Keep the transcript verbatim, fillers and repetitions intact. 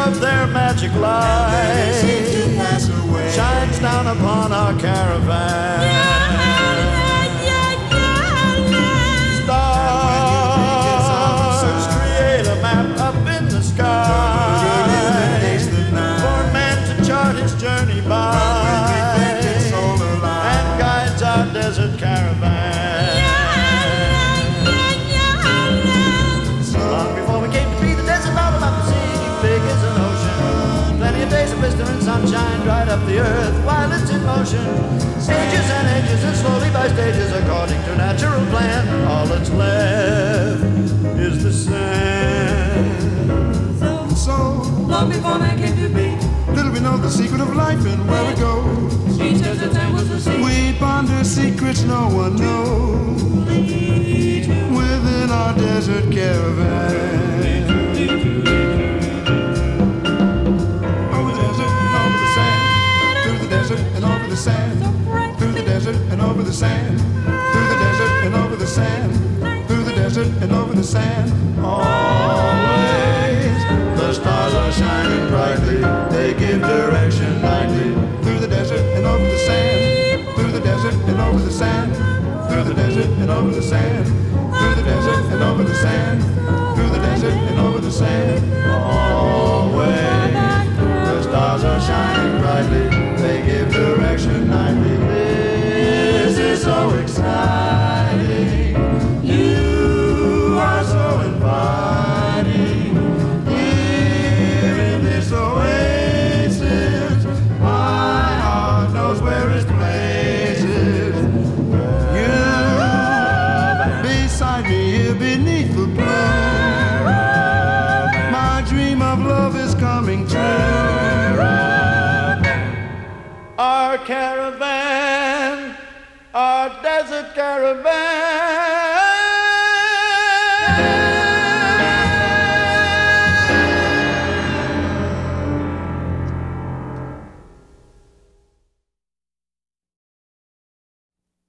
of their magic light shines down upon our caravan. Stars create a map up in the sky for man to chart his journey by, and guides our desert caravan. Long before we came to be, the desert all about the sea, big as an ocean. Plenty of days of wisdom and sunshine dried up the earth while it's in motion. Ages and ages and slowly by stages, according to natural plan, all that's left is the sand. So, long before man came to be, little we know the secret of life and where it goes. Each desert time was the sea. We ponder secrets no one knows within our desert caravan. Over the desert and over the sand, through the desert and over the sand, through the desert and over the sand, through the desert and over the sand, through the desert and over the sand. Always the stars are shining brightly, they give direction nightly. Through the desert and over the sand, through the desert and over the sand, through the desert and over the sand, through the desert and over the sand, through the desert and over the sand. Always the stars are shining brightly, they give direction nightly. This is so exciting, you are so inviting. Here in this oasis, my heart knows where its place is. You beside me here beneath the blue, my dream of love is coming true. Our caravan, our desert caravan.